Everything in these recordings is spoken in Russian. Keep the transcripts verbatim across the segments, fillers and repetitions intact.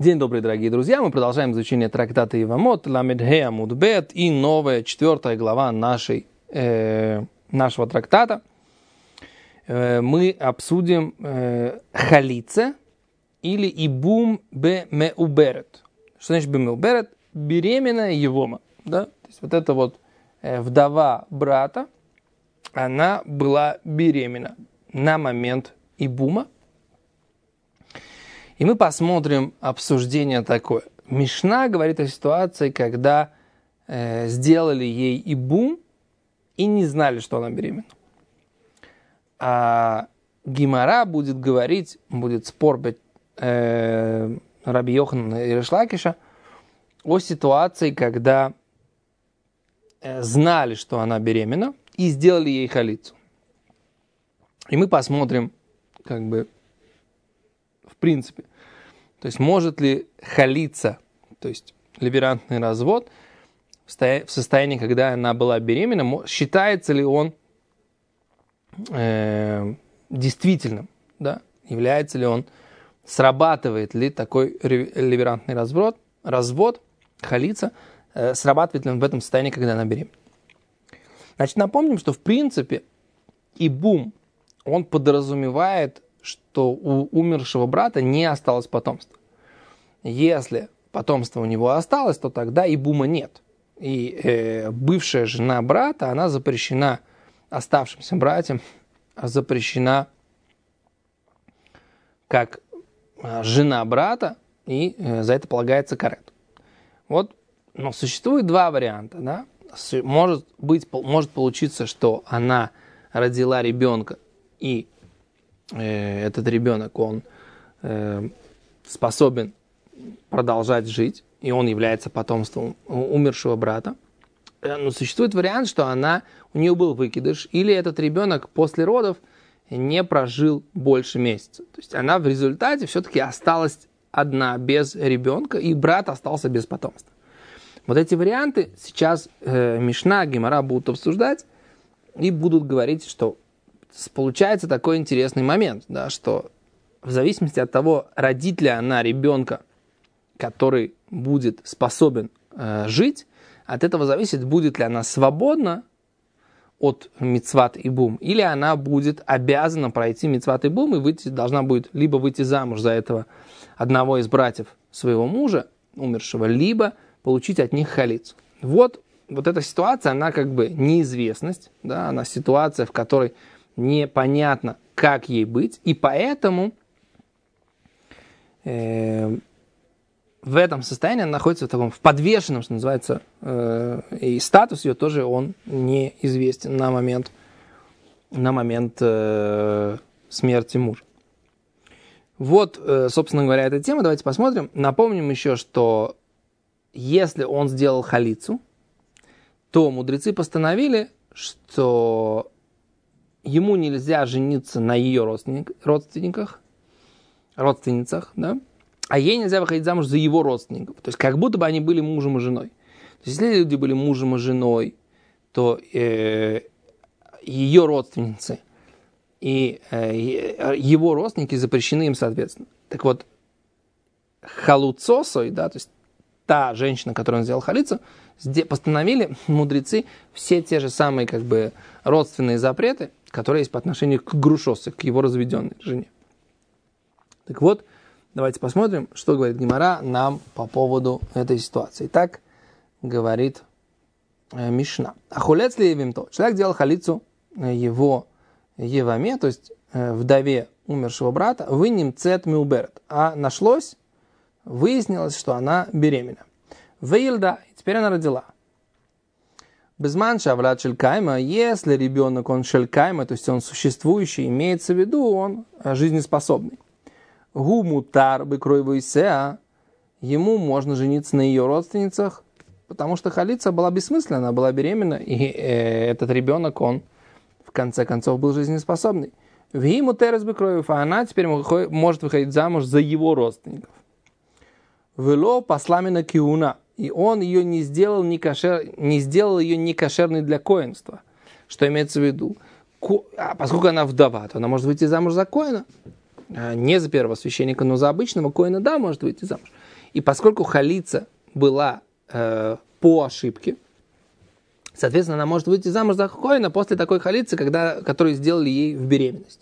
День добрый, дорогие друзья. Мы продолжаем изучение трактата Ивамот, Ламед Хей Амуд Бет и новая четвертая глава нашей, э, нашего трактата. Э, мы обсудим э, халица или ибум бе меуберет. Что значит бе меуберет? Беременная Евома. Да? То есть вот эта вот э, вдова брата, она была беременна на момент ибума. И мы посмотрим обсуждение такое. Мишна говорит о ситуации, когда э, сделали ей ибум и не знали, что она беременна. А Гемара будет говорить, будет спор э, Раби Йоханана и Реш Лакиша о ситуации, когда э, знали, что она беременна, и сделали ей халицу. И мы посмотрим, как бы, в принципе, то есть может ли халица, то есть либерантный развод, в состоянии, когда она была беременна, считается ли он э, действительным, да? Является ли он, срабатывает ли такой либерантный развод, развод халица, э, срабатывает ли он в этом состоянии, когда она беременна. Значит, напомним, что в принципе ибум, он подразумевает, что у умершего брата не осталось потомства. Если потомство у него осталось, то тогда ибума нет. И э, бывшая жена брата, она запрещена оставшимся братьям, запрещена как жена брата, и э, за это полагается карет. Вот, но существует два варианта. Да? Может быть, может получиться, что она родила ребенка, и этот ребенок, он э, способен продолжать жить, и он является потомством умершего брата. Но существует вариант, что она, у нее был выкидыш, или этот ребенок после родов не прожил больше месяца. То есть она в результате все-таки осталась одна, без ребенка, и брат остался без потомства. Вот эти варианты сейчас э, Мишна, Гемара будут обсуждать, и будут говорить, что получается такой интересный момент, да, что в зависимости от того, родит ли она ребенка, который будет способен э, жить, от этого зависит, будет ли она свободна от мицват ибум, или она будет обязана пройти мицват ибум и выйти, должна будет либо выйти замуж за этого одного из братьев своего мужа, умершего, либо получить от них халицу. Вот, вот эта ситуация, она как бы неизвестность, да, она ситуация, в которой непонятно, как ей быть, и поэтому э, в этом состоянии она находится в таком в подвешенном, что называется, э, и статус ее тоже он неизвестен на момент, на момент э, смерти мужа. Вот, э, собственно говоря, эта тема. Давайте посмотрим. Напомним еще, что если он сделал халицу, то мудрецы постановили, что ему нельзя жениться на ее родственник, родственниках, родственницах, да? А ей нельзя выходить замуж за его родственников. То есть как будто бы они были мужем и женой. То есть если люди были мужем и женой, то э, ее родственницы и э, его родственники запрещены им соответственно. Так вот, халуцосой, да, то есть та женщина, которую он сделал халицу, постановили мудрецы все те же самые как бы родственные запреты, которые есть по отношению к грушосе, к его разведенной жене. Так вот, давайте посмотрим, что говорит Гемара нам по поводу этой ситуации. Так говорит э, Мишна. Ахулец ли евимто? Человек делал халицу его еваме, то есть э, вдове умершего брата, вынем цет миуберет. А нашлось, выяснилось, что она беременна. Вейлда, и теперь она родила. Безман шавлад шелькайма, если ребенок, он шелькайма, то есть он существующий, имеется в виду, он жизнеспособный. Гумутар бекройвойсеа, ему можно жениться на ее родственницах, потому что халица была бессмысленна, она была беременна, и э, этот ребенок, он в конце концов был жизнеспособный. Вимутерес бекройвойф, а она теперь может выходить замуж за его родственников. Вело посламена киуна, и он ее не сделал, не, кошер, не сделал ее некошерной для коэнства. Что имеется в виду? Ко, а поскольку она вдова, то она может выйти замуж за коэна. Не за первого священника, но за обычного коэна, да, может выйти замуж. И поскольку халица была э, по ошибке, соответственно, она может выйти замуж за коэна после такой халицы, когда, которую сделали ей в беременность.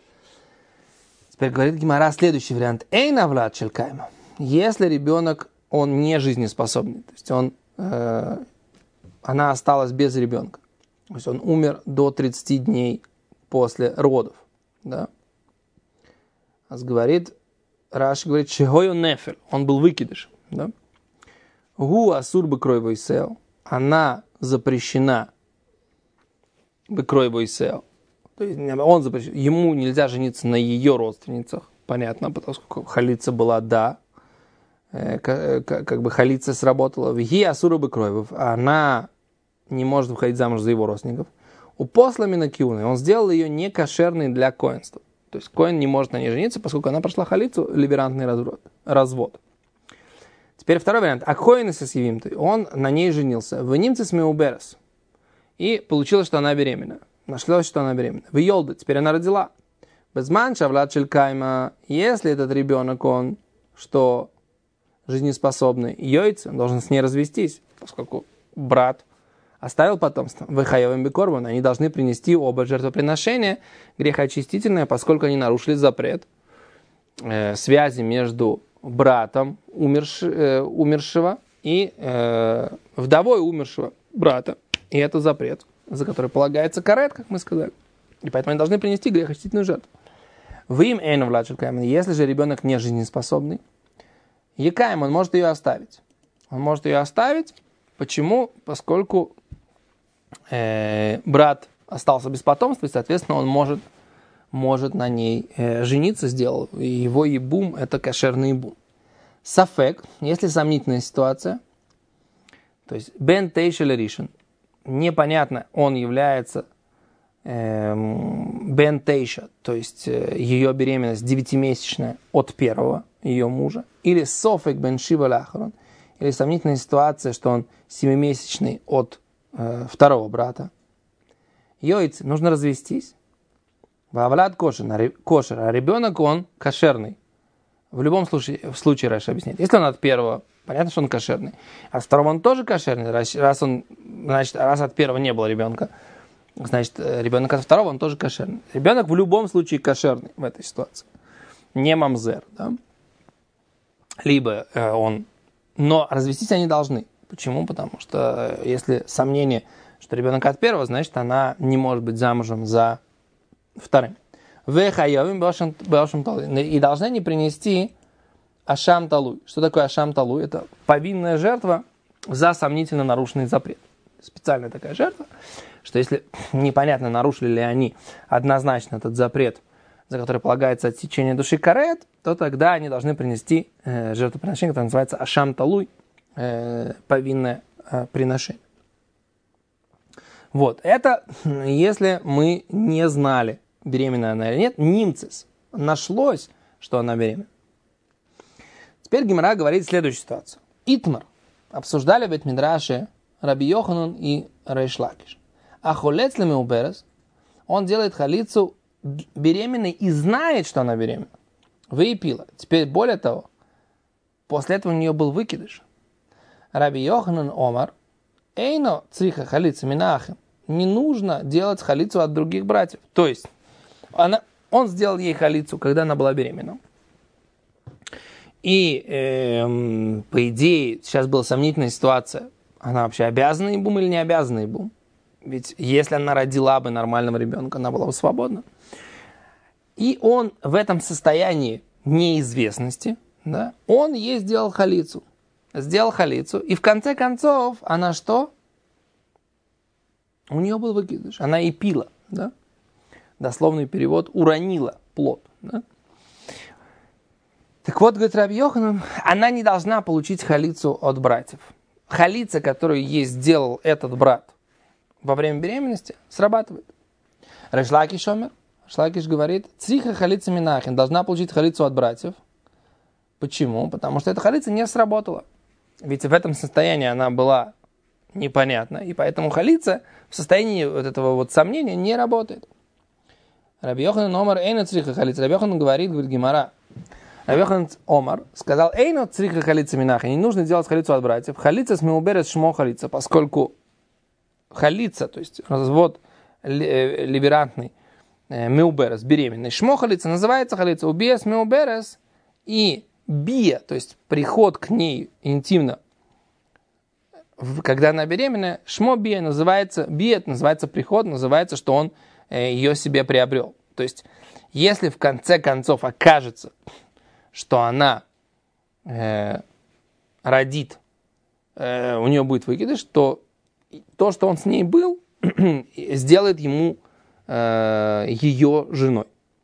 Теперь говорит Гемара следующий вариант. Эй, навлад шелькайма. Если ребенок, он не жизнеспособный, то есть он, э, она осталась без ребенка, то есть он умер до тридцати дней после родов, да. Говорит, Раши говорит, шегою нефель, он был выкидыш, да. Гу асур бекрой войсел, она запрещена бекрой войсел, то есть он запрещен, ему нельзя жениться на ее родственницах, понятно, потому что халица была, да, как, как бы халица сработала, вги асур бекрой, она не может выходить замуж за его родственников. У послами на киуны он сделал ее некошерной для коэнства. То есть коэн не может на ней жениться, поскольку она прошла халицу, либерантный развод. развод. Теперь второй вариант. А коэн с явимтой, он на ней женился. В немце с меуберес. И получилось, что она беременна. Нашлось, что она беременна. В Йолде, теперь она родила. Безман шавлад шелькайма. Если этот ребенок, он, что жизнеспособный, йойц, он должен с ней развестись, поскольку брат оставил потомство. В хайовым бекорбан, они должны принести оба жертвоприношения грехоочистительное, поскольку они нарушили запрет э, связи между братом умерш, э, умершего и э, вдовой умершего брата. И это запрет, за который полагается карет, как мы сказали. И поэтому они должны принести грехоочистительную жертву. В им эйну владшелькаем, если же ребенок не жизнеспособный, якаем, он может ее оставить. Он может ее оставить. Почему? Поскольку э, брат остался без потомства, и, соответственно, он может, может на ней э, жениться, сделал. И его ебум – это кошерный ебум. Сафек, если сомнительная ситуация, то есть бен тейшель ришен, непонятно, он является э, бен тейша, то есть э, ее беременность девятимесячная от первого ее мужа, или софек бен шива ляхарон, или сомнительная ситуация, что он семимесячный от э, второго брата. Йойц, нужно развестись. Вавлад кошер, кошер, а ребенок он кошерный. В любом случае, в случае Раши объясняет. Если он от первого, понятно, что он кошерный. А от второго он тоже кошерный. Раз, он, значит, раз от первого не было ребенка, значит, ребенок от второго он тоже кошерный. Ребенок в любом случае кошерный в этой ситуации. Не мамзер, да? Либо э, он... Но развестись они должны. Почему? Потому что если сомнение, что ребенок от первого, значит, она не может быть замужем за вторым. И должны они принести ашам талуй. Что такое ашам талуй? Это повинная жертва за сомнительно нарушенный запрет. Специальная такая жертва, что если непонятно, нарушили ли они однозначно этот запрет, за который полагается отсечение души карет, то тогда они должны принести э, жертвоприношение, которое называется ашам талуй, э, повинное э, приношение. Вот, это если мы не знали, беременна она или нет, нимцис, нашлось, что она беременна. Теперь Гемара говорит следующую ситуацию. Итмар. Обсуждали в Бейт-Мидраше Раби Йоханан и Рейш Лакиш. А холец лемеуберес, он делает халицу беременной и знает, что она беременна. Выпила. Теперь более того, после этого у нее был выкидыш. Раби Йоханан Омар, эйно цриха халица минахим, не нужно делать халицу от других братьев. То есть, она, он сделал ей халицу, когда она была беременна. И, э, по идее, сейчас была сомнительная ситуация. Она вообще обязана ибум или не обязана ибум? Ведь если она родила бы нормального ребенка, она была бы свободна. И он в этом состоянии неизвестности, да, он ей сделал халицу. Сделал халицу. И в конце концов, она что? У нее был выкидыш. Она и пила, да? Дословный перевод, уронила плод, да? Так вот, говорит Раби Йоханан, она не должна получить халицу от братьев. Халица, которую ей сделал этот брат во время беременности, срабатывает. Рейш Лакиш омер, Рейш Лакиш говорит, цриха халица минахин, должна получить халицу от братьев. Почему? Потому что эта халица не сработала. Ведь в этом состоянии она была непонятна, и поэтому халица в состоянии вот этого вот сомнения не работает. Раби Йоханан омер эйна цриха халица. Раби Йоханан говорит, говорит Гемара, Раби Йоханан Омар сказал, эйно цриха халица минаха, не нужно делать халицу от братьев. Халица с меуберес шмо халица, поскольку халица, то есть развод либерантный, меуберес, беременный, шмо халица, называется халица, убия с меуберес, и бия, то есть приход к ней интимно, когда она беременная, шмо бия называется, бия называется приход, называется, что он э, ее себе приобрел. То есть, если в конце концов окажется, что она э, родит, э, у нее будет выкидыш, то то, что он с ней был, сделает ему э, ее женой.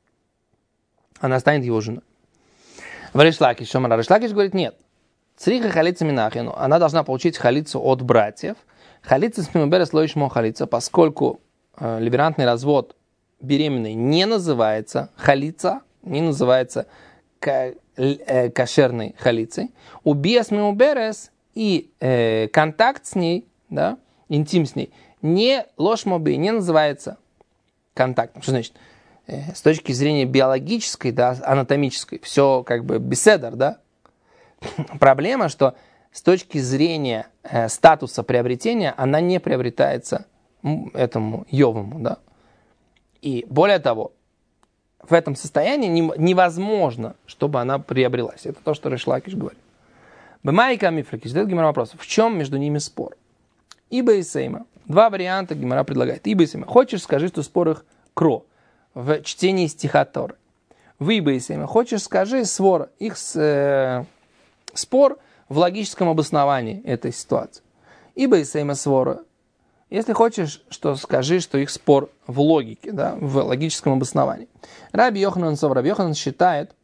Она станет его женой. Рейш Лакиш, Шомар Рейш Лакиш говорит, нет. Цриха халица минахину, она должна получить халицу от братьев. Халица с мимуберес лоишмо халица, поскольку э, либерантный развод беременной не называется халица, не называется ка, э, кошерной халицей. Убия с мимуберес и э, контакт с ней, да, интим с ней, не лошмоби, не называется контактом. Что значит? Э, с точки зрения биологической, да, анатомической, все как бы беседер, да. Проблема, что с точки зрения э, статуса приобретения, она не приобретается этому Йовому, да. И более того, в этом состоянии не, невозможно, чтобы она приобрелась. Это то, что Рейш Лакиш говорит. Бемайка мифракиш. Задает Гемара вопрос. В чем между ними спор? Иба и Сейма. Два варианта Гемара предлагает. Иба и Сейма. Хочешь, скажи, что спор их кро в чтении стиха Торы. В Иба и Сейма. Хочешь, скажи свор их с... Э, спор в логическом обосновании этой ситуации. Ибо и сейма свора. Если хочешь, что скажи, что их спор в логике, да, в логическом обосновании. Раби Йоханан Сов, Раби Йоханан считает,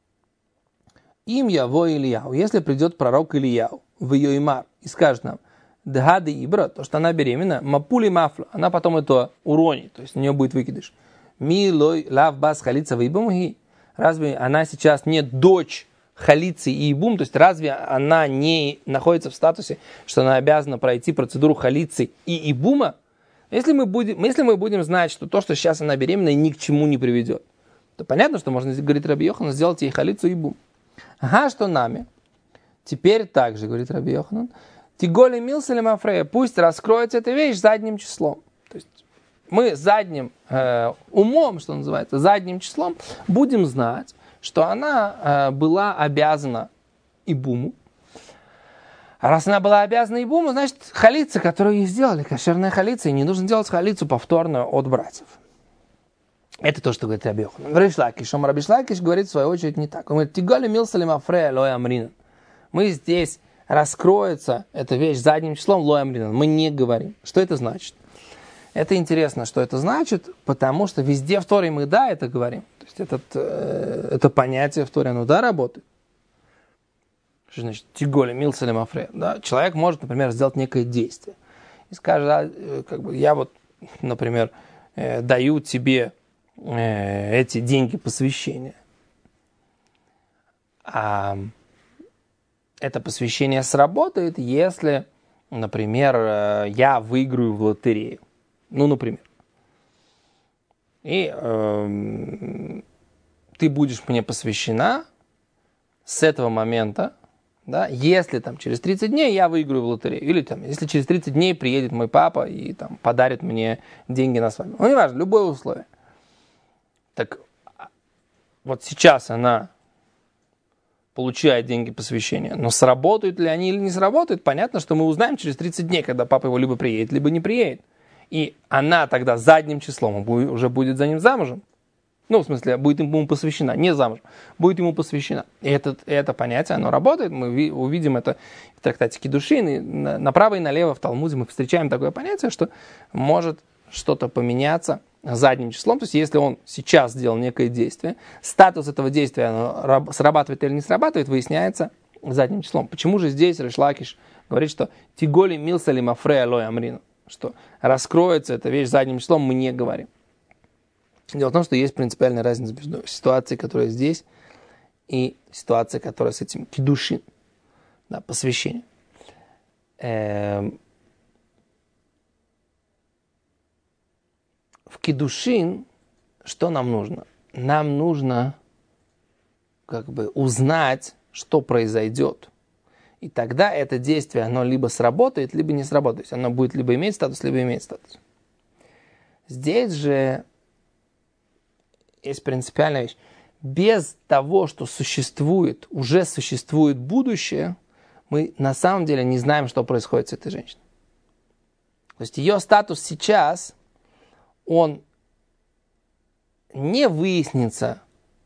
им яво Ильяу, если придет пророк Ильяу в ее имар и скажет нам, дгады ибра, то, что она беременна, мапули мафла, она потом это уронит, то есть у нее будет выкидыш. Ми лой лав бас халица вейбумги. Разве она сейчас не дочь халицы и ибум, то есть разве она не находится в статусе, что она обязана пройти процедуру халицы и ибума? Если мы будем, если мы будем знать, что то, что сейчас она беременна, ни к чему не приведет, то понятно, что можно, говорит Раби Йоханан, сделать ей халицу и ибум. Ага, что нами? Теперь также, говорит Раби Йоханан, тиголи милселем афрея, пусть раскроется эта вещь задним числом. То есть мы задним э, умом, что называется, задним числом будем знать, что она э, была обязана ибуму. А раз она была обязана ибуму, значит, халица, которую ей сделали, кошерная халица, и не нужно делать халицу повторную от братьев. Это то, что говорит Раби Йоханан. Рейш Лакиш, Омар Раби Лакиш говорит, в свою очередь, не так. Он говорит, тиголи милсалим афрея лой амринан. Мы здесь, раскроется эта вещь задним числом лой амринан. Мы не говорим. Что это значит? Это интересно, что это значит, потому что везде в Торе мы да это говорим. То есть этот, э, это понятие в Торе, оно да работает. Что значит тиголи милсалим афрея? Да? Человек может, например, сделать некое действие. И скажет, а, э, как бы, я вот, например, э, даю тебе э, эти деньги посвящения. А это посвящение сработает, если, например, э, я выиграю в лотерею. Ну, например. И э, ты будешь мне посвящена с этого момента, да, если там через тридцать дней я выиграю в лотерею, или там, если через тридцать дней приедет мой папа и там подарит мне деньги на свадьбу. Ну, неважно, любое условие. Так вот сейчас она получает деньги посвящения, но сработают ли они или не сработают, понятно, что мы узнаем через тридцать дней, когда папа его либо приедет, либо не приедет. И она тогда задним числом уже будет за ним замужем. Ну, в смысле, будет ему посвящена, не замужем, будет ему посвящена. И это, это понятие, оно работает, мы увидим это в трактате Кидушин, направо и налево в Талмуде мы встречаем такое понятие, что может что-то поменяться задним числом. То есть, если он сейчас сделал некое действие, статус этого действия, оно срабатывает или не срабатывает, выясняется задним числом. Почему же здесь Рейш Лакиш говорит, что «тиголи милсалим афрея лой амрину», что раскроется эта вещь задним числом, мы не говорим. Дело в том, что есть принципиальная разница между ситуацией, которая здесь, и ситуацией, которая с этим кидушин, да, посвящение. Эм, в кидушин что нам нужно? Нам нужно как бы узнать, что произойдет. И тогда это действие, оно либо сработает, либо не сработает. То есть оно будет либо иметь статус, либо иметь статус. Здесь же есть принципиальная вещь. Без того, что существует, уже существует будущее, мы на самом деле не знаем, что происходит с этой женщиной. То есть ее статус сейчас, он не выяснится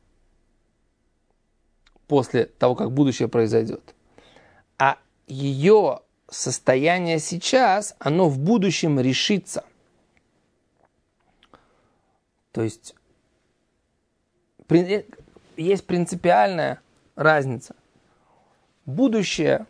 после того, как будущее произойдет. А ее состояние сейчас, оно в будущем решится. То есть есть принципиальная разница. Будущее,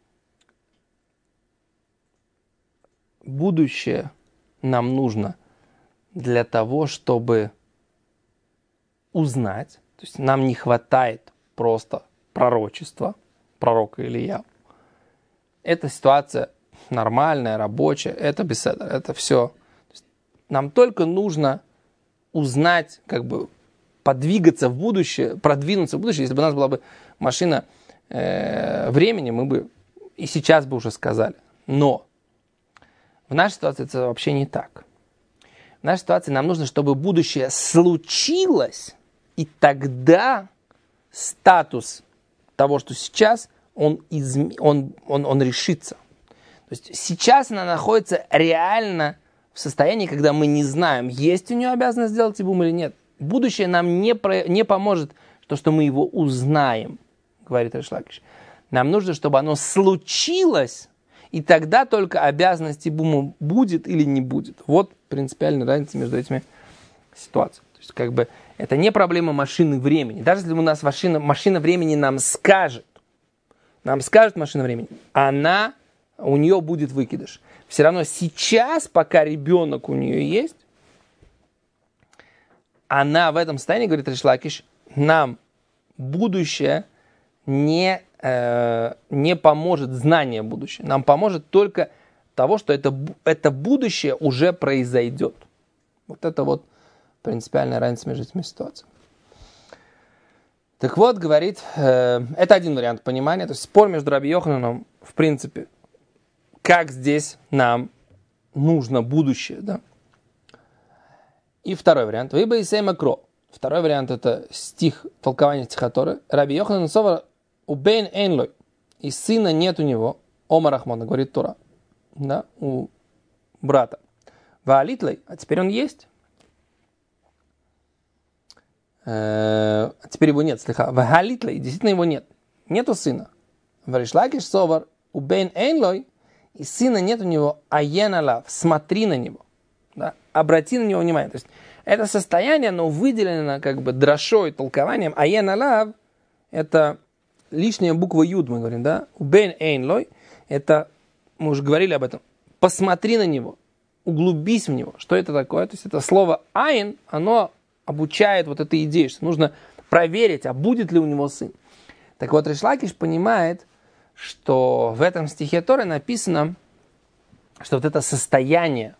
будущее нам нужно для того, чтобы узнать. То есть нам не хватает просто пророчества, пророка Илия. Эта ситуация нормальная, рабочая, это беседа, это все. Нам только нужно узнать, как бы подвигаться в будущее, продвинуться в будущее. Если бы у нас была бы машина э, времени, мы бы и сейчас бы уже сказали. Но в нашей ситуации это вообще не так. В нашей ситуации нам нужно, чтобы будущее случилось, и тогда статус того, что сейчас, он, изм... он, он, он решится. То есть сейчас она находится реально в состоянии, когда мы не знаем, есть у нее обязанность сделать ибум или нет. Будущее нам не, про... не поможет, то, что мы его узнаем, говорит Рейш Лакиш. Нам нужно, чтобы оно случилось, и тогда только обязанность ибума будет или не будет. Вот принципиальная разница между этими ситуациями. То есть, как бы, это не проблема машины времени. Даже если у нас машина, машина времени нам скажет, нам скажет машина времени, она, у нее будет выкидыш. Все равно сейчас, пока ребенок у нее есть, она в этом состоянии, говорит Рейш Лакиш, нам будущее не, э, не поможет, знание будущего. Нам поможет только того, что это, это будущее уже произойдет. Вот это вот принципиальная разница между этими ситуациями. Так вот, говорит, э, это один вариант понимания. То есть спор между Раби Йохананом, в принципе, как здесь нам нужно будущее, да? И второй вариант. Виба и сейма кро. Второй вариант это стих, толкование стиха Торы. Раби Йоханан совар убейн эйнлой. И сына нет у него. Омар Ахмона, говорит Тора. Да, у брата. Ваалитлой, а теперь он есть. А теперь его нет, слыха. Ваалитлой, действительно его нет. Нету сына. Рейш Лакиш совар убейн эйнлой. И сына нет у него, а еналав, смотри на него. Да? Обрати на него внимание. То есть это состояние, оно выделено как бы дрошой, толкованием. А еналав это лишняя буква юд, мы говорим, да? Убейн эйнлой, это, мы уже говорили об этом. Посмотри на него, углубись в него. Что это такое? То есть это слово айн, оно обучает вот этой идее, что нужно проверить, а будет ли у него сын. Так вот, Рейш Лакиш понимает, что в этом стихе Торы написано, что вот это состояние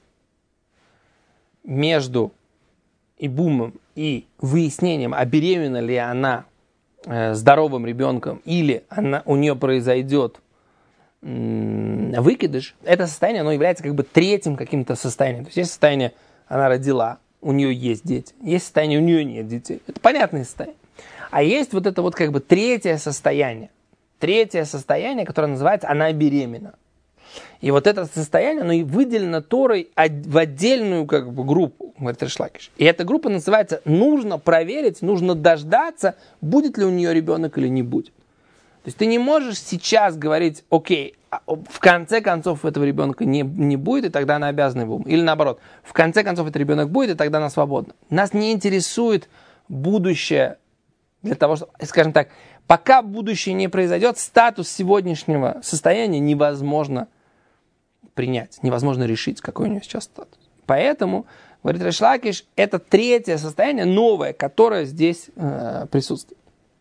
между ибумом и выяснением, а беременна ли она э, здоровым ребенком или она, у нее произойдет м- выкидыш, это состояние, оно является как бы третьим каким-то состоянием. То есть есть состояние, она родила, у нее есть дети, есть состояние, у нее нет детей. Это понятное состояние. А есть вот это вот как бы третье состояние. Третье состояние, которое называется «она беременна». И вот это состояние, оно и выделено Торой в отдельную как бы группу, говорит Рейш Лакиш. И эта группа называется «нужно проверить, нужно дождаться, будет ли у нее ребенок или не будет». То есть ты не можешь сейчас говорить «окей, в конце концов этого ребенка не, не будет, и тогда она обязана его». Или наоборот, в конце концов этот ребенок будет, и тогда она свободна. Нас не интересует будущее для того, чтобы, скажем так, пока будущее не произойдет, статус сегодняшнего состояния невозможно принять, невозможно решить, какой у него сейчас статус. Поэтому, говорит Рейш Лакиш, это третье состояние, новое, которое здесь э, присутствует.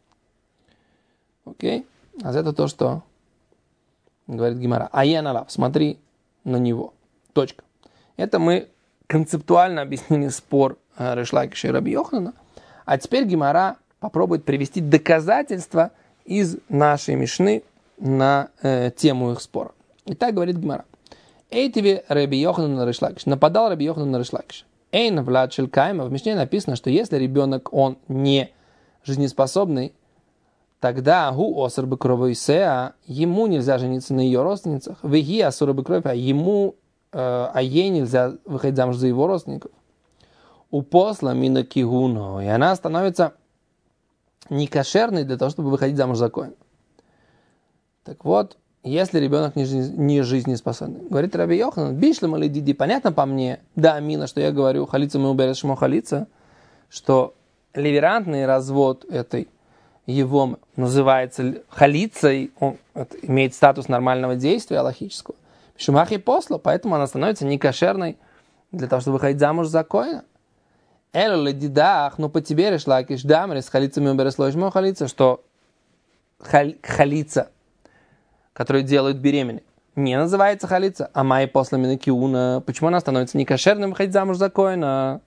Окей? А это то, что говорит Гемара. Аян алав, смотри на него. Точка. Это мы концептуально объяснили спор э, Рейш Лакиша и Раби Йоханана. А теперь Гемара попробует привести доказательства из нашей Мишны на э, тему их спора. И так говорит Гемара. Эй тебе Раби Йоханан на Рейш Лакиш. Нападал Раби Йоханан на Рейш Лакиш. Эйн влад шель кайма. В Мишне написано, что если ребенок, он не жизнеспособный, тогда гу осар бы кровоисеа, ему нельзя жениться на ее родственницах. Веги асура бы кровь, а ему, э, а ей нельзя выходить замуж за его родственников. У посла мина кигуно. И она становится некошерной для того, чтобы выходить замуж за коэна. Так вот, если ребенок не, жизнь, не жизнеспособный, говорит Раби Йоханан, бишлем или диди, понятно по мне, да, амина, что я говорю, халица мы уберем шмо халица, что ливерантный развод этой его называется халицей, он это, имеет статус нормального действия аллахического. Шумахи посла, поэтому она становится некошерной для того, чтобы выходить замуж за коэна. Эло ледидах, ну по тебе Рейш Лакиш, дамрис, халицами уберем шмо халица, что хал, халица, который делают беременной, не называется халица, а май после минакиуна. Почему она становится некошерной выходить замуж за коэна?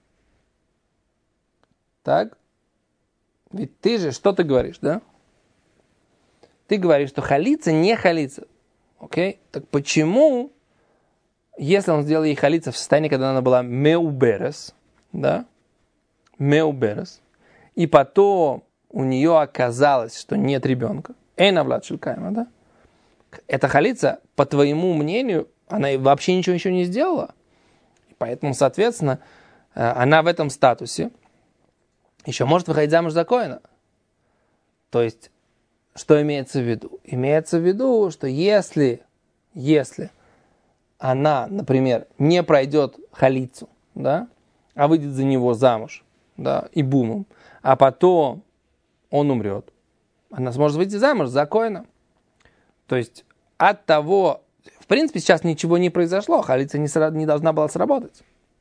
Так? Ведь ты же, что ты говоришь, да? Ты говоришь, что халица не халица. Окей? Так почему, если он сделал ей халица в состоянии, когда она была меуберес, да? Меуберес, и потом у нее оказалось, что нет ребенка, эйна влад шель кайма, да? Эта халица, по твоему мнению, она вообще ничего еще не сделала. И поэтому, соответственно, она в этом статусе еще может выходить замуж за коэна. То есть, что имеется в виду? Имеется в виду, что если, если она, например, не пройдет халицу, да, а выйдет за него замуж, да, и бумом, а потом он умрет, она сможет выйти замуж за коэна. То есть от того, в принципе, сейчас ничего не произошло, халица не, сра- не должна была сработать.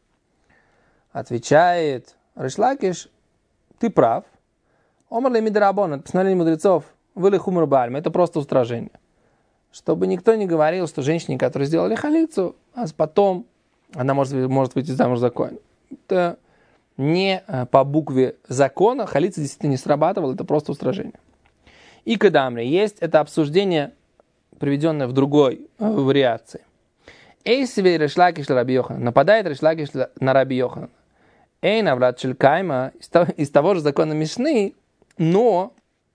Отвечает Рейш Лакиш, ты прав. Омар ле мидрабон, постановление мудрецов, выли хумр бальм, это просто устражение. Чтобы никто не говорил, что женщине, которые сделали халицу, а потом она может, может выйти замуж за коэна. Это не по букве закона, халица действительно не срабатывала, это просто устражение. И кадамри, есть это обсуждение, приведенное в другой э, вариации. Эйсвей Рейш Лакиш Раби Йоханан. Нападает Рейш Лакиш на Раби Йоханана. Эйн авлад шель кайма, из того, из того же закона Мишны, но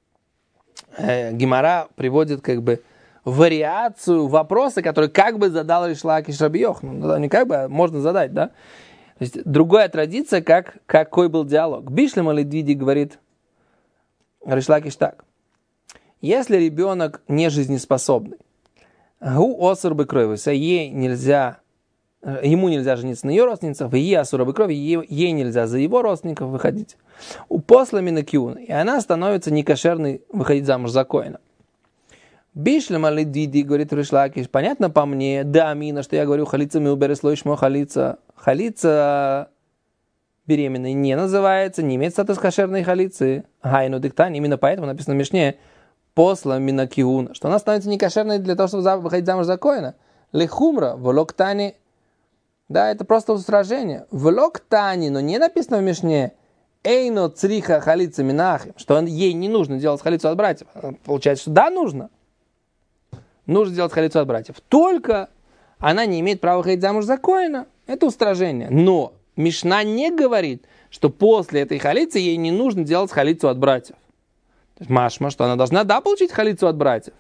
э, Гемара приводит как бы вариацию вопроса, который как бы задал Рейш Лакиш Раби Йоханан. Ну, не как бы, а можно задать, да? То есть другая традиция, как, какой был диалог. Бишлем или Двиди говорит Рейш Лакиш так. Если ребенок не жизнеспособный, гу осур бы кровь, ей нельзя, ему нельзя жениться на ее родственницах, ей осур бы кровь, ей нельзя за его родственников выходить. У посла минакиуна, и она становится некошерной выходить замуж за коэна. Бишлем али диди, говорит Рейш Лакиш, понятно по мне, да, амина, что я говорю, халица ми уберес лойшмо халица, халица беременной не называется, не имеет статус кошерной халицы, гайну диктань, именно поэтому написано в Мишне, посла минакиуна, что она становится некошерной для того, чтобы выходить замуж за коэна. Лехумра, волоктани, да, это просто устражение. Волоктани, но не написано в Мишне, эйно цриха халица минахим, что он, ей не нужно делать халицу от братьев. Получается, что да, нужно. Нужно делать халицу от братьев. Только она не имеет права выходить замуж за коэна. Это устражение. Но Мишна не говорит, что после этой халицы ей не нужно делать халицу от братьев. Машма, что она должна, да, получить халицу от братьев.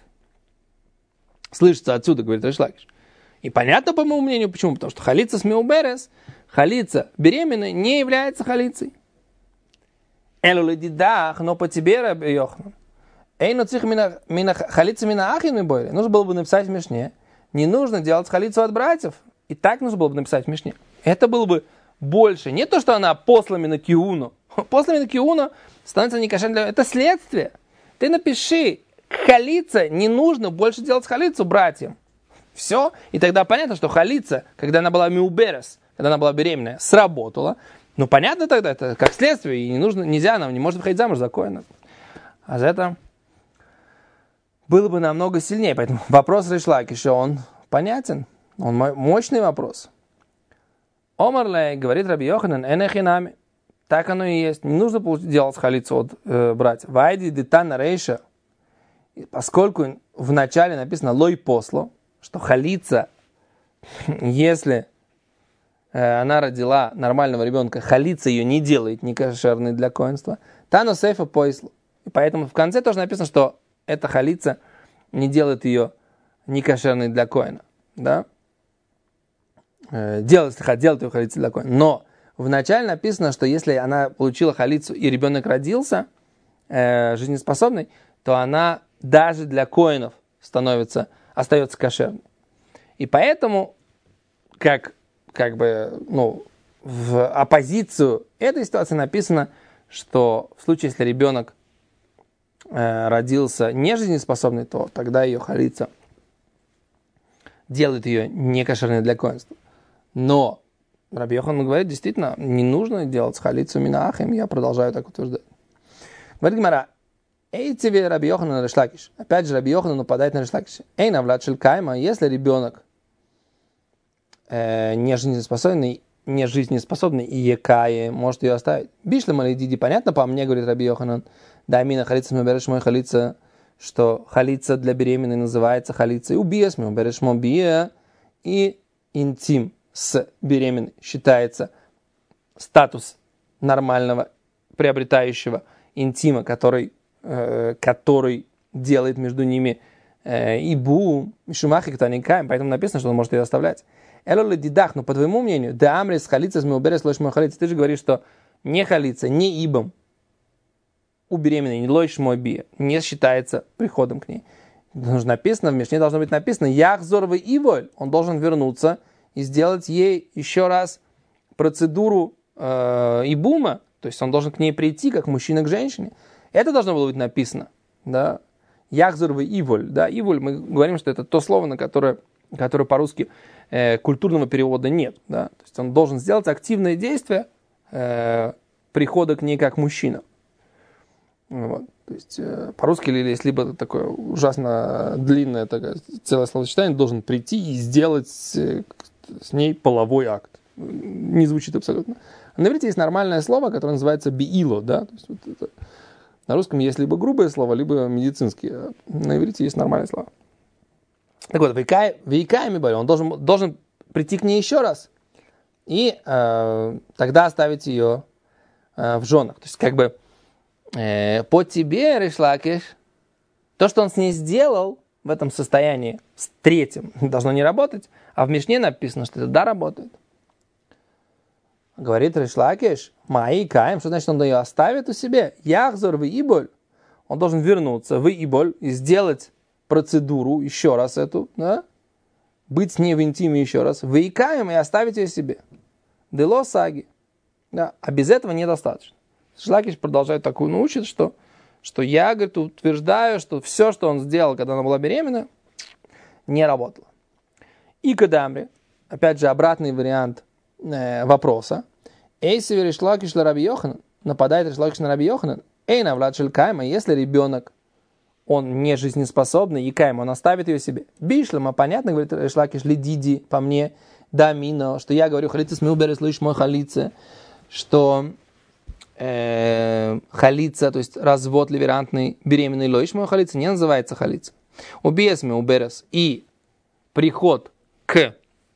Слышится отсюда, говорит Рейш Лакиш. И понятно, по моему мнению, почему. Потому что халица с меуберес, халица беременная, не является халицей. Элу ледидах, но по тебе, Раби Йоханан. Эй, но цих мина халица мина ахин бойли. Нужно было бы написать в Мишне. Не нужно делать халицу от братьев. И так нужно было бы написать в Мишне. Это было бы больше. Не то, что она посла минакиуну. Посла минакиуну становится некошерной для... Это следствие. Ты напиши, халица, не нужно больше делать халицу братьям. Все. И тогда понятно, что халица, когда она была миуберес, когда она была беременная, сработала. Ну, понятно тогда, это как следствие, и не нужно, нельзя, она не может выходить замуж за коэна. А за это было бы намного сильнее. Поэтому вопрос Рейш Лакиша, он понятен, он мощный вопрос. Омарлей, говорит Раби Йоханан, энехинами. Так оно и есть. Не нужно делать халицу от э, братьев. Вайди детана рейша, поскольку в начале написано лой посло, что халица, если э, она родила нормального ребенка, халица ее не делает некошерной для коэнства, тано сейфа поисло. И поэтому в конце тоже написано, что эта халица не делает ее некошерной для коэна. Да? Э, делает, делает ее халицей для коэна. Но вначале написано, что если она получила халицу и ребенок родился э, жизнеспособный, то она даже для коэнов становится, остается кошерной. И поэтому, как, как бы, ну, в оппозицию этой ситуации написано, что в случае, если ребенок э, родился не жизнеспособный, то тогда ее халица делает ее не кошерной для коэнства. Но Раби Йохан говорит, действительно, не нужно делать халицу минахим, я продолжаю так утверждать. Говорит Гемара, эй тебе Раби Йохан на Реш Лакиш. Опять же, Раби Йохан нападает на Реш Лакиш. Эй, навлад шелькайма, если ребенок э, не жизнеспособный, не жизнеспособный и екае, может ее оставить. Бишле малидиди, понятно по мне, говорит Раби Йоханан, да мина халица мы берешь мой халица, что халица для беременной называется халица, и убиес мы берешь мой бия, и интим с беременной считается статус нормального приобретающего интима, который, э, который делает между ними э, ибу, шумахи, кто не каем, поэтому написано, что он может ее оставлять. Элоли дидах, но по твоему мнению, да амрис халица, смеуберес лойш мой халица, ты же говоришь, что не халица, не ибом у беременной, не лойш мой би, не считается приходом к ней. Нужно написано, в Мишне должно быть написано, яхзоровый иволь, он должен вернуться и сделать ей еще раз процедуру э, ибума, то есть он должен к ней прийти, как мужчина к женщине. Это должно было быть написано. Да? Яхзоровый иволь. Да? Иволь, мы говорим, что это то слово, на которое, которое по-русски э, культурного перевода нет. Да? То есть он должен сделать активное действие э, прихода к ней как мужчина. Вот. То есть э, по-русски есть либо такое ужасно длинное такое, целое словосочетание, должен прийти и сделать э, с ней половой акт. Не звучит абсолютно. На иврите есть нормальное слово, которое называется биило. Да? То есть вот это, на русском есть либо грубое слово, либо медицинские. На иврите есть нормальное слово. Так вот, вейкаями были, он должен, должен прийти к ней еще раз и э, тогда оставить ее э, в женах. То есть как бы э, по тебе, Реш Лакиш, то, что он с ней сделал в этом состоянии, с третьим, должно не работать, а в Мишне написано, что это да, работает. Говорит Реш Лакиш, маи каем, что значит он ее оставит у себя? Яхзор в иболь, он должен вернуться в иболь и сделать процедуру еще раз эту, да? Быть с ней в интиме еще раз, выикаем и оставить ее себе. Дело саги. Да? А без этого недостаточно. Реш Лакиш продолжает такую научить, что что я, говорит, утверждаю, что все, что он сделал, когда она была беременна, не работало. И кадамри, опять же, обратный вариант э, вопроса. Эйси Реш Лакиш на Раби Йоханан, нападает Реш Лакиш на Раби Йоханан, эй навлад шелькайма, если ребенок, он не жизнеспособный, и кайм, он оставит ее себе. Бишлема, понятно, говорит Реш Лакиш, лидиди, по мне, да, мино, что я говорю, халица смилберес лыш мой халица, что халица, то есть развод ливерантный, беременный лойш мой халица, не называется халица. Убиес мы уберес и приход к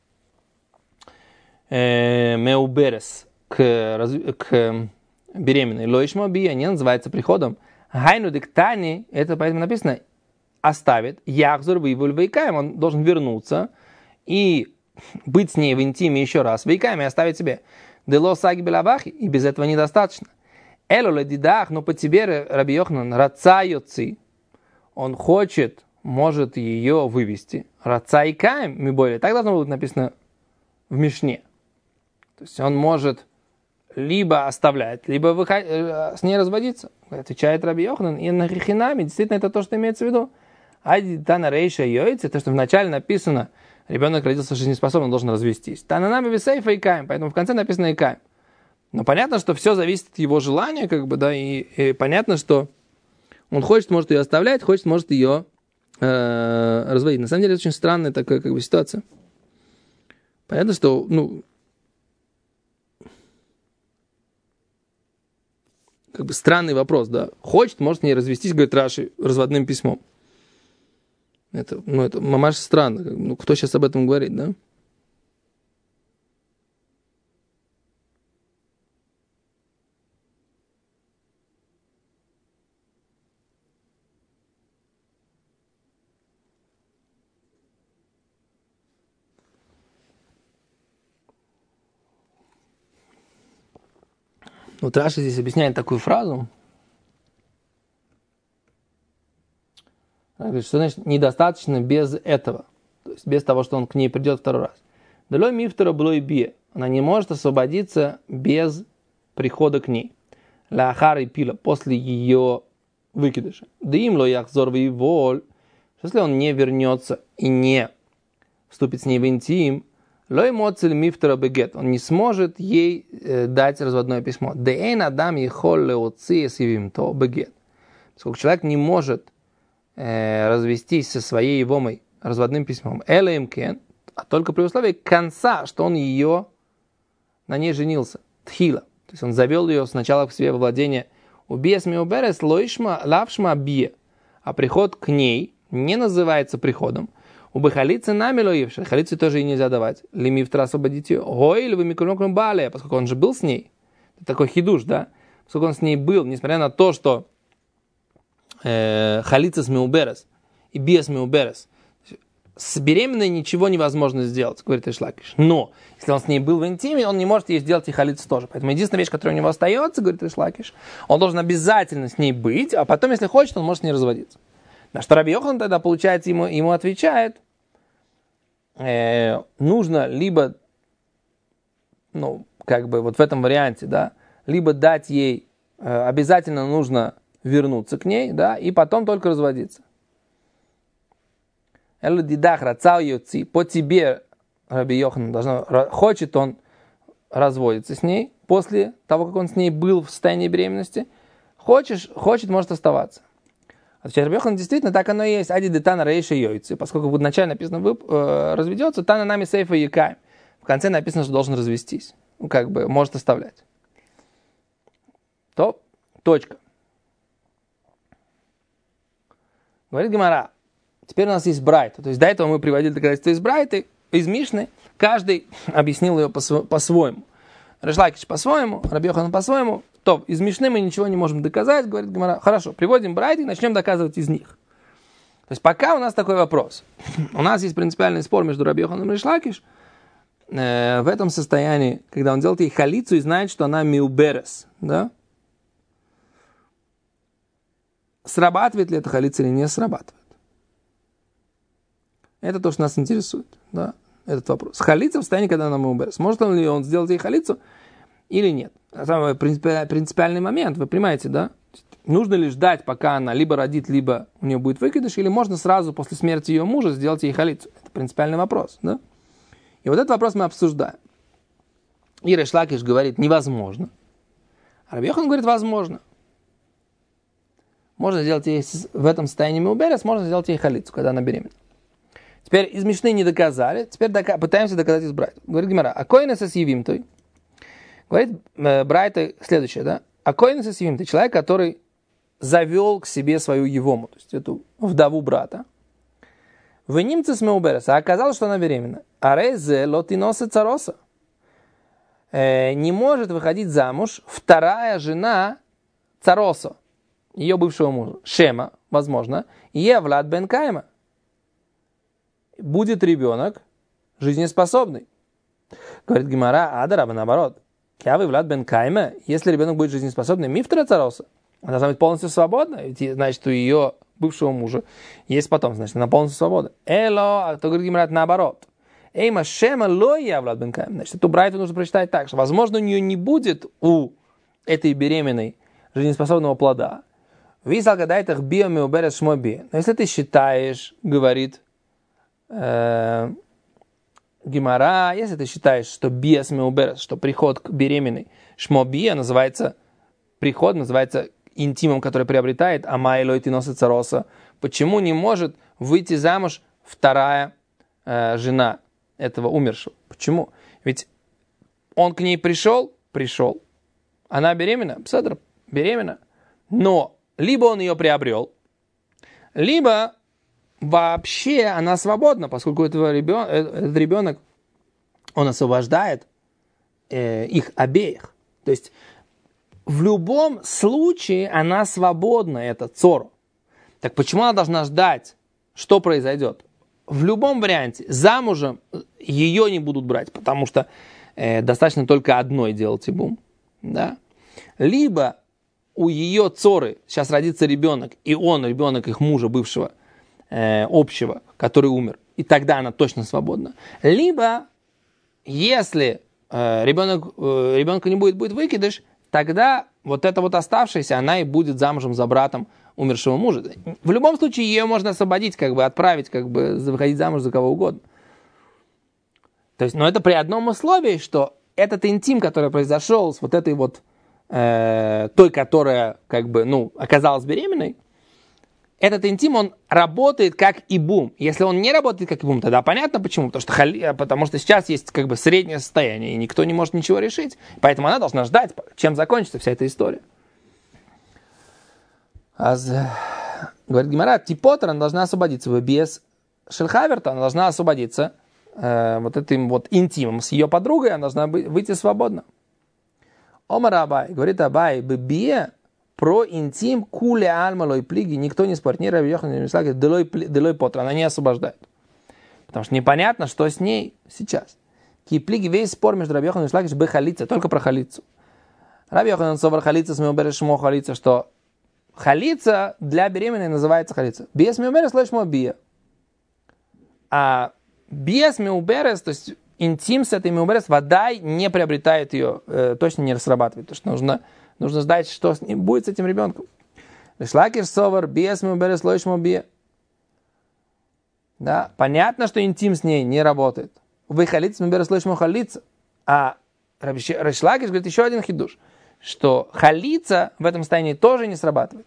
э, меуберес к, к беременной лойш мой бия не называется приходом. Хайну диктани, это поэтому написано, оставит яхзур вывуль вейкаем, он должен вернуться и быть с ней в интиме еще раз, вейкаем и оставить себе. Дело саги белабахи, и без этого недостаточно. Эло ледидах, но по тебе, Раби Йоханан, рацайоци, он хочет, может ее вывести. Рацайкаем, ми более. Так должно быть написано в Мишне. То есть он может либо оставлять, либо выход... с ней разводиться. Отвечает Раби Йоханан, и на хихинами, действительно, это то, что имеется в виду. Айди тана рейша йойцы, то, что вначале написано, ребенок родился жизнеспособным, он должен развестись. Тананами висейфа и каем, поэтому в конце написано и каем. Но понятно, что все зависит от его желания, как бы, да, и, и понятно, что он хочет, может ее оставлять, хочет, может ее э, разводить. На самом деле, это очень странная такая, как бы, ситуация. Понятно, что, ну, как бы странный вопрос, да. Хочет, может с ней развестись, говорит Раши, разводным письмом. Это, ну, это мамаш странно. Ну, кто сейчас об этом говорит, да? Вот Раши здесь объясняет такую фразу. Говорит, что значит недостаточно без этого. То есть без того, что он к ней придет второй раз. Далой мифтера было и бе. Она не может освободиться без прихода к ней. Ляхар и пила после ее выкидыша. Да им ло яхзор воль. Если он не вернется и не вступит с ней в интим, лой моцель мифтера бегет. Он не сможет ей э, дать разводное письмо. Деэн адам ехол леоци сивим то бегет. Поскольку человек не может э, развестись со своей ивомой разводным письмом. Элэм кен, а только при условии конца, что он ее на ней женился. Тхила. То есть он завел ее сначала в себе во владение. Убиес миуберес лоишма лавшма бие. А приход к ней не называется приходом. У бахалицы нами лоивши. Халицы тоже ей нельзя давать. Лимифтра освободить ее. Ой, или вы микронокром балия. Поскольку он же был с ней. Это такой хидуш, да? Поскольку он с ней был, несмотря на то, что э, халица с миуберес и биес миуберес. С беременной ничего невозможно сделать, говорит Ришлакиш. Но, если он с ней был в интиме, он не может ей сделать и халицу тоже. Поэтому единственная вещь, которая у него остается, говорит Ришлакиш, он должен обязательно с ней быть, а потом, если хочет, он может с ней разводиться. На что Раби Йохан тогда, получается, ему, ему отвечает, э, нужно либо, ну, как бы вот в этом варианте, да, либо дать ей, э, обязательно нужно вернуться к ней, да, и потом только разводиться. По тебе, Раби Йохан, должно, хочет он разводиться с ней после того, как он с ней был в состоянии беременности. Хочешь, хочет, может оставаться. Отвечает Раби Йохан, действительно, так оно и есть. Ади детана рейша йойцы. Поскольку вначале написано, вы, э, разведется, тана нами сейфа якаем. В конце написано, что должен развестись. Ну, как бы, может оставлять. То, точка. Говорит Гемара. Теперь у нас есть Брайта. То есть до этого мы приводили доказательства из Брайты, из Мишны. Каждый объяснил ее по-своему. Реш Лакиш по-своему, Раби Йохан по-своему. То, из Мишны мы ничего не можем доказать, говорит Гемара. Хорошо, приводим Брайты и начнем доказывать из них. То есть пока у нас такой вопрос. У нас есть принципиальный спор между Раби Йоханом и Реш Лакиш. Э, в этом состоянии, когда он делает ей халицу и знает, что она миуберес. Да? Срабатывает ли эта халица или не срабатывает? Это то, что нас интересует, да, этот вопрос. Халица в состоянии, когда она миуберес. Может ли он сделать ей халицу или нет? Самый принципиальный момент, вы понимаете, да? Нужно ли ждать, пока она либо родит, либо у нее будет выкидыш, или можно сразу после смерти ее мужа сделать ей халицу? Это принципиальный вопрос, да? И вот этот вопрос мы обсуждаем. И Реш Лакиш говорит, невозможно. А Раби Йохан говорит, возможно. Можно сделать ей в этом состоянии миуберес, можно сделать ей халицу, когда она беременна. Теперь из Мишны не доказали, теперь дока- пытаемся доказать из Брайта. Говорит Гемара, а коина со сьявимтой? Говорит э, Брайта следующее, да? А коина со сьявимтой, человек, который завел к себе свою евому, то есть эту вдову брата. В немце с меубереса, а оказалось, что она беременна. А резе лотиноса цароса. Не может выходить замуж вторая жена цароса, ее бывшего мужа. Шема, возможно, Евлад бен Кайма. Будет ребенок жизнеспособный. Говорит Гемара, адараба наоборот. Кявы Влад бен Кайма, если ребенок будет жизнеспособный, мифтера цароса, она должна быть полностью свободна, ведь, значит, у ее бывшего мужа есть потом, значит, она полностью свободна. Эло, а то говорит Гемара, наоборот. Эйма шема ло я Влад бен Кайма. Значит, эту брайту нужно прочитать так, что, возможно, у нее не будет у этой беременной жизнеспособного плода. Висал гадайтах биоми уберес шмоби. Но если ты считаешь, говорит Гемара, если ты считаешь, что биас меуберес, что приход к беременной шмобия называется, приход называется интимом, который приобретает, а майлой ты носит цароса, почему не может выйти замуж вторая э, жена этого умершего? Почему? Ведь он к ней пришел, пришел, она беременна, пседр, беременна, но либо он ее приобрел, либо вообще она свободна, поскольку этого ребен... этот ребенок, он освобождает э, их обеих. То есть в любом случае она свободна, эта цору. Так почему она должна ждать, что произойдет? В любом варианте замужем ее не будут брать, потому что э, достаточно только одной делать ибум. Да? Либо у ее цоры сейчас родится ребенок, и он, ребенок их мужа бывшего, э, общего, который умер, и тогда она точно свободна. Либо, если э, ребенок, э, ребенка не будет, будет выкидыш, тогда вот эта вот оставшаяся, она и будет замужем за братом умершего мужа. В любом случае, ее можно освободить, как бы отправить, как бы выходить замуж за кого угодно. То есть, но это при одном условии, что этот интим, который произошел с вот этой вот э, той, которая как бы, ну, оказалась беременной, этот интим, он работает как ибум. Если он не работает как ибум, тогда понятно почему. Потому что, хали, потому что сейчас есть как бы среднее состояние, и никто не может ничего решить. Поэтому она должна ждать, чем закончится вся эта история. А, говорит Гемара, Типотер, она должна освободиться. Без Шельхаверта она должна освободиться э, вот этим вот интимом с ее подругой, она должна быть, выйти свободно. Омар Абай, говорит Абай, бебие, про интим куле альмалой плиги, никто не спорит, ни Раби Йохан, ни Мислаки, делой потер, она не освобождает. Потому что непонятно, что с ней сейчас. Ки плиги, весь спор между Раби Йоханом и Мислаки, бы халица, только про халицу. Раби Йохан совар халица, смеубереш шмо халица, что халица для беременной называется халица. Без меуберес лишь мо бия. А без меуберес, то есть интим с этой меуберес, вода не приобретает ее, э, точно не срабатывает. Потому что нужно, нужно ждать, что с ним будет с этим ребенком. Шлакиш совар, без меуберес лишь мо бия. Да, понятно, что интим с ней не работает. Вы халица, меуберес лишь мо халица. А Шлакиш говорит еще один хидуш, что халица в этом состоянии тоже не срабатывает.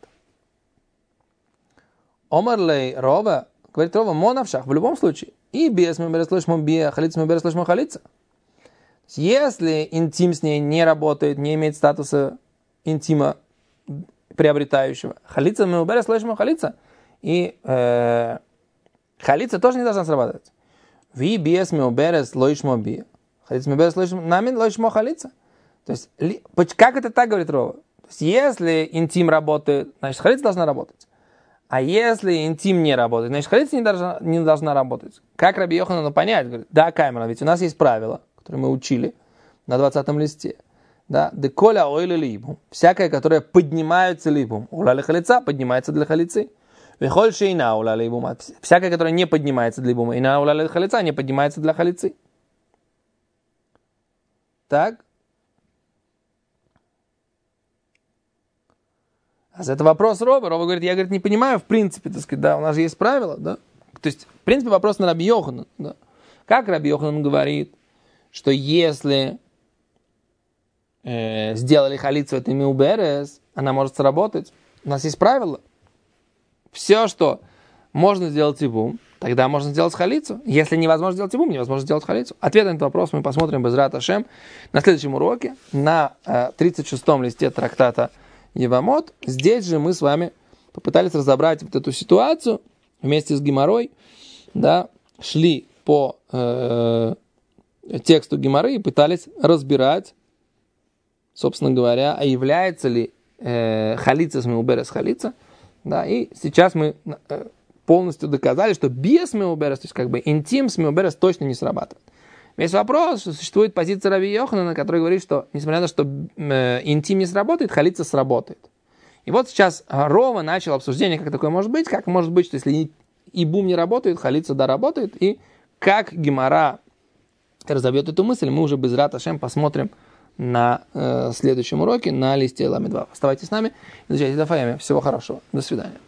Омарлей Рова, говорит Рова, монавшах, в любом случае, и без меберес лишмо бия, халица меберес лишмо халица. Если интим с ней не работает, не имеет статуса интима приобретающего, халица меберес лишмо халица, и э, халица тоже не должна срабатывать. Ви без меберес лишмо бия, халица меберес лишмо, намин лишмо халица. То есть, как это так, говорит Рова? То есть, если интим работает, значит, халица должна работать. А если интим не работает, значит, халица не должна, не должна работать. Как Раби Йоханану понять? Говорит, да, Каймера, ведь у нас есть правила, которые мы учили на двадцатом листе. Да, деколя ойли либум. Всякое, которое поднимается либум. Ула халица поднимается для халицы. Вехоль шейна ула либум. Всякое, которое не поднимается для либума. Ина ула халица не поднимается для халицы. Так. А это вопрос Рова. Рова говорит, я, говорит, не понимаю, в принципе, так сказать, да, у нас же есть правила, да. То есть, в принципе, вопрос на Раби Йоханана, да. Как Раби Йоханан говорит, что если э, сделали халицу этой миуберес, она может сработать. У нас есть правила. Все, что можно сделать ибум, тогда можно сделать халицу. Если невозможно сделать ибум, невозможно сделать халицу. Ответ на этот вопрос мы посмотрим безрат Ашем на следующем уроке, на э, тридцать шестом листе трактата Евамот. Здесь же мы с вами попытались разобрать вот эту ситуацию вместе с Гемарой, да, шли по э, тексту Гемары и пытались разбирать, собственно говоря, а является ли э, халица с меуберес халица, да, и сейчас мы э, полностью доказали, что без меуберес, то есть как бы интим с меуберес точно не срабатывает. Весь вопрос, что существует позиция Раби Йоханана, который говорит, что, несмотря на то, что э, интим не сработает, халица сработает. И вот сейчас Рова начал обсуждение, как такое может быть, как может быть, что если ибум не работает, халица да работает, и как Гемара разобьет эту мысль, мы уже безрат Ашем посмотрим на э, следующем уроке на листе Ламед два. Оставайтесь с нами, изучайте Дафаями. Всего хорошего. До свидания.